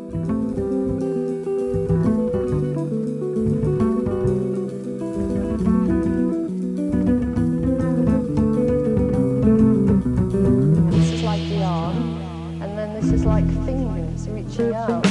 This is like the arm, and then this is like fingers reaching out.